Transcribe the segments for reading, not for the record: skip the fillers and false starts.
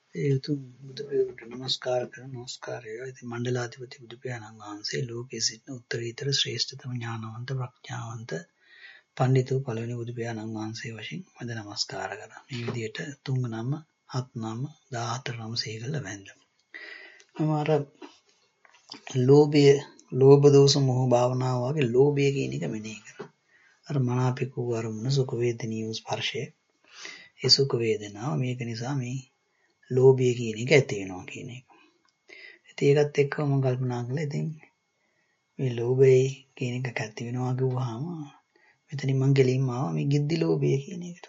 ඒ උතුම් බුදු පියාණන්ට නමස්කාරය. ඉතින් මණ්ඩලාධිපති බුදු පියාණන් වහන්සේ ලෝකයේ සිටින උත්තරීතර ශ්‍රේෂ්ඨතම ඥානවන්ත ප්‍රඥාවන්ත පඬිතු පළවෙනි බුදු පියාණන් වහන්සේ වශයෙන් මම නමස්කාර කරනවා. මේ විදිහට 3 නම 7 නම 14 නම සීගල වැඳලා. මම අර ලෝභ දෝෂ මොහ භාවනාව වගේ ලෝභය කියන එක මෙනෙහි කරා. අර මනාපිකෝ අරමුණ සුඛ වේදනීය ස්පර්ශය. ඒ සුඛ වේදනාව මේක නිසා මේ ලෝභය කියන එක ඇති වෙනවා කියන එක. ඉතින් ඒකත් එක්ක මම කල්පනා කළා ඉතින් මේ ලෝභය කියන එක ඇති වෙනවා කිව්වහම මෙතනින් මම ගෙලින්ම ආවා මේ ගිද්දි ලෝභය කියන එකට.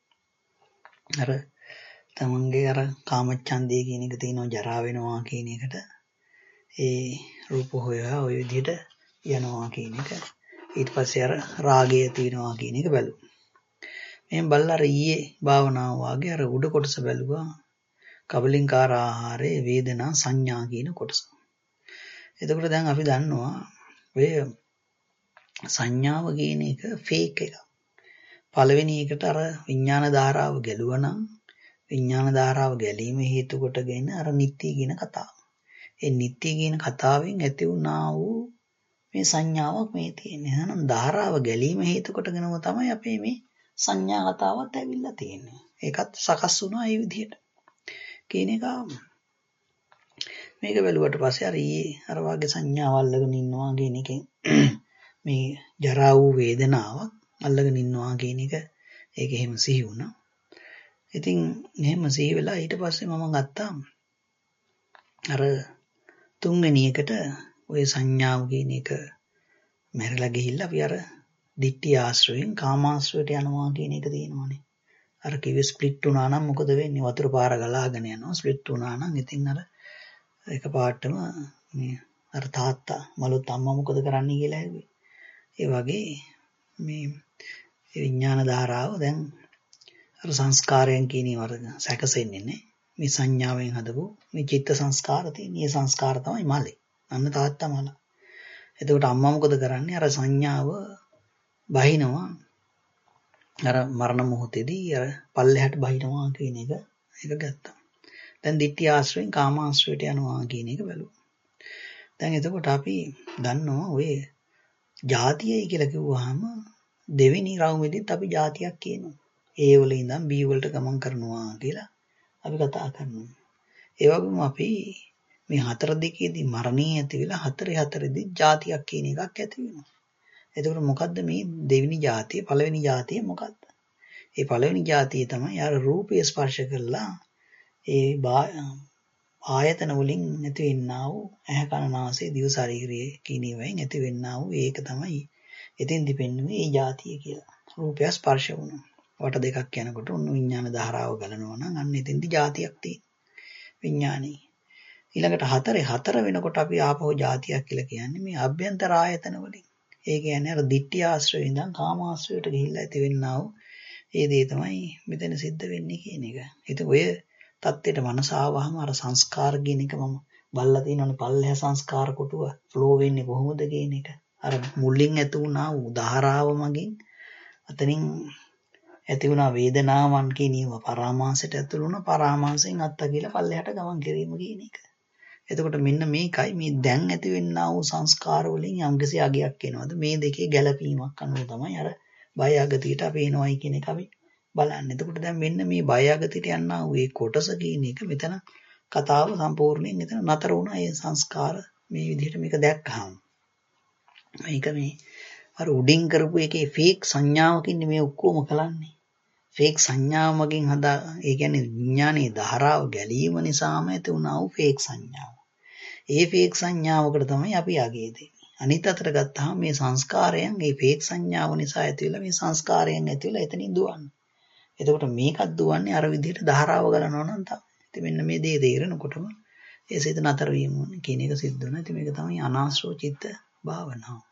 අර තමන්ගේ අර කාමච්ඡන්දය කියන එක තියෙනවා ජරා වෙනවා කියන එකට ඒ රූප හොයා ඔය විදිහට යනවා කියන එක. ඊට පස්සේ අර රාගය තියෙනවා කියන එක බැලුවා. මෙහෙන් බලලා අර ඊයේ භාවනාව වාගේ අර උඩ කොටස බැලුවා. කබලින්කාර ආහාරයේ වේදනා සංඥා කියන කොටස. එතකොට දැන් අපි දන්නවා ඔය සංඥාව කියන එක ෆේක් එකක්. පළවෙනි එකට අර විඥාන ධාරාව ගැලුවනම් විඥාන ධාරාව ගැලීම හේතු කොටගෙන අර නිත්‍ය කියන කතාව. ඒ නිත්‍ය කියන කතාවෙන් ඇති වුණා වූ මේ සංඥාවක් මේ තියෙන්නේ. එහෙනම් ධාරාව ගැලීම හේතු කොටගෙනම තමයි අපේ මේ සංඥා කතාවත් ඇවිල්ලා තියෙන්නේ. ඒකත් සකස් වුණා ඒ විදිහට. කියන එක මේක බැලුවට පස්සේ අර ඊයේ අර වාගේ සංඥාව අල්ලගෙන ඉන්නවා කියන එකෙන් මේ ජරා වූ වේදනාවක් අල්ලගෙන ඉන්නවා කියන එක ඒක එහෙම සිහි වුණා. ඉතින් එහෙම සිහි වෙලා ඊට පස්සේ මම ගත්තා අර තුන්වෙනි එකට ওই සංඥාව කියන එක මැරලා ගිහිල්ලා අපි අර ditthi ආශ්‍රයෙන් කාමාශ්‍රයට යනවා කියන එක තියෙනවානේ. අර කිව්වේ ස්ප්ලිට් වුණා නම් මොකද වෙන්නේ? වතුර පාර ගලාගෙන යනවා. ස්ප්ලිට් වුණා නම් ඉතින් අර එකපාරටම මේ අර තාත්තා මලුත් අම්මා මොකද කරන්නේ කියලා ඇහුවේ. ඒ වගේ මේ විඥාන ධාරාව දැන් අර සංස්කාරයන් කියන ඒවා සැකසෙන්නේ නැහැ. මේ සංඥාවෙන් හදපු මේ චිත්ත සංස්කාර තියෙන. මේ සංස්කාර තමයි මලේ. අන්න තාත්තා මල. එතකොට අම්මා මොකද කරන්නේ? අර සංඥාව බහිනවා. අර මරණ මොහොතේදී අර පල්ලෙහාට බහිනවා කියන එක ගත්තා. දැන් ditthi ආශ්‍රයෙන් කාම ආශ්‍රයට යනවා කියන එක බැලුවා. දැන් එතකොට අපි දන්නවා ඔය ಜಾතියයි කියලා කිව්වහම දෙවෙනි රවුමේදීත් අපි ಜಾතියක් කියනවා. A වල ඉඳන් B වලට ගමන් කරනවා කියලා අපි කතා කරනවා. ඒ වගේම අපි මේ හතර දෙකේදී මරණේ ඇති වෙලා හතරේදී ಜಾතියක් කියන එකක් ඇති වෙනවා. එතකොට මොකද්ද මේ දෙවෙනි ಜಾතිය පළවෙනි ಜಾතිය මොකද්ද? ඒ පළවෙනි ಜಾතිය තමයි අර රූපය ස්පර්ශ කරලා ඒ ආයතන වලින් නැති වෙන්නා වූ ඇහැ කන නාසය දිව ශරීරයේ කියන ඒවායින් ඇති වෙන්නා වූ ඒක තමයි එතෙන්දි පෙන්වන්නේ මේ ಜಾතිය කියලා. රූපය ස්පර්ශ වුණා. වට දෙකක් යනකොට උන් විඥාන ධාරාව ගලනවා නම් අන්න එතෙන්දි ಜಾතියක් තියෙන. විඥානේ. ඊළඟට හතර වෙනකොට අපි ආපහු ಜಾතියක් කියලා කියන්නේ මේ අභ්‍යන්තර ආයතන වලින්. ඒ කියන්නේ අර ditthi ආශ්‍රයෙන් ඉඳන් කාම ආශ්‍රයට ගිහිල්ලා ඇති වෙන්නා වූ ඒ දේ තමයි මෙතන සිද්ධ වෙන්නේ කියන එක. ඉතින් ඔය தත්ත්වයට මනස ආවහම අර සංස්කාර කියන එක මම බලලා තියෙනවනේ පල්ලෙහා සංස්කාර කොටුව ෆ්ලෝ වෙන්නේ කොහොමද කියන එක. අර මුලින් ඇති වුණා වූ ධාරාව මගින් අතනින් ඇති වුණා වේදනාවන් කියන ඒවා පරාමාසයට ඇතුළු වුණා පරාමාසයෙන් අත්ත කියලා පල්ලෙහාට ගමන් කිරීම කියන එක. එතකොට මෙන්න මේකයි මේ දැන් ඇති වෙන්නා වූ සංස්කාර වලින් යම්කිසි අගයක් එනවාද මේ දෙකේ ගැළපීමක් අනුව තමයි අර බය අගතියට අපි එනවයි කියන එක අපි බලන්න. එතකොට දැන් මෙන්න මේ බය අගතියට යනවා වූ ඒ කොටස කියන එක මෙතන කතාව සම්පූර්ණයෙන් එතන නතර වුණා. ඒ සංස්කාර මේ විදිහට මේක දැක්කහම මේක මේ අර උඩින් කරපු එකේ ෆේක් සංඥාවකින් මේ ඔක්කොම කලන්නේ. ෆේක් සංඥාව මගින් හදා ඒ කියන්නේ විඥානයේ ධාරාව ගැලීම නිසාම ඇති වුණා වූ ෆේක් සංඥාව. ඒ ෆේක් සංඥාවකට තමයි අපි යගේ දෙන්නේ. අනිත් අතට ගත්තාම මේ සංස්කාරයන් මේ ෆේක් සංඥාව නිසා ඇති වෙලා මේ සංස්කාරයන් ඇති වෙලා එතනින් දුවන්නේ. එතකොට මේකත් දුවන්නේ අර විදිහට ධාරාව ගලනවා නම් තමයි. ඉතින් මෙන්න මේ දේ තේරෙනකොටම ඒ සිත නතර වීම කියන එක සිද්ධ වෙනවා. ඉතින් මේක තමයි අනාශ්‍රව චිත්ත භාවනාව.